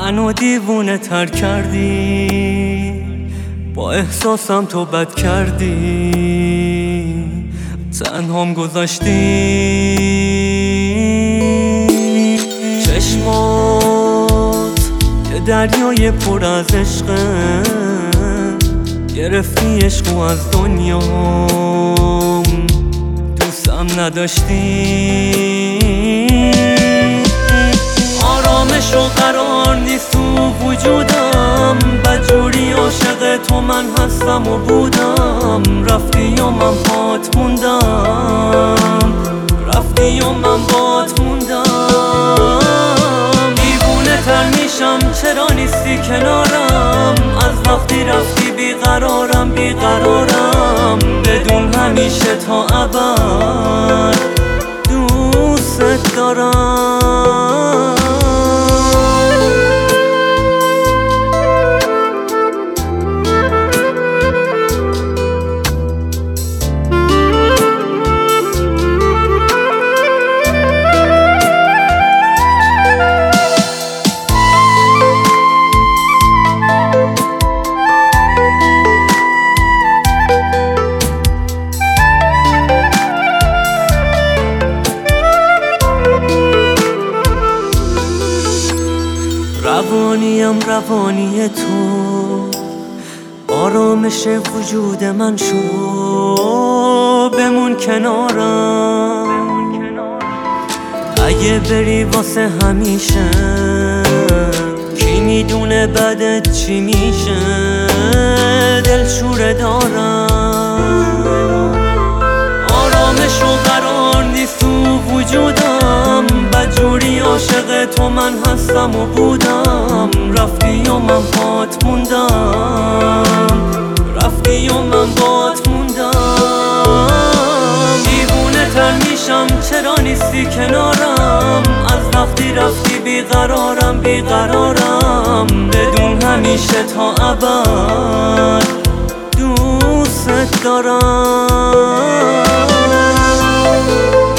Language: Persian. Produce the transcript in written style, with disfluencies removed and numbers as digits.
منو دیوونه تر کردی، با احساسم تو بد کردی، تنهام گذاشتی. چشمات یه دریای پر از عشقه، گرفتی عشقو از دنیام، دوستم نداشتی. آرامش و قرار نیست تو وجودم، بدجوری عاشق تو من هستم و بودم. رفتی و من بات موندم، رفتی و من بات موندم. دیوونه تر میشم چرا نیستی کنارم، از وقتی رفتی بیقرارم بیقرارم. بدون همیشه تا ابد دوست دارم. روانیم روانی تو، آرامش وجود من شو. بمون کنارم اگه بری واسه همیشه، کی میدونه بعدت چی میشه. دلشوره دارم، آرامش و قرار نیست تو وجودم. بدجوری عاشق تو من هستم و بودم. رفتی و من بات موندم، رفتی و من بات موندم. دیوونه تر میشم چرا نیستی کنارم، از وقتی رفتی بیقرارم بیقرارم. بدون همیشه تا ابد دوست دارم.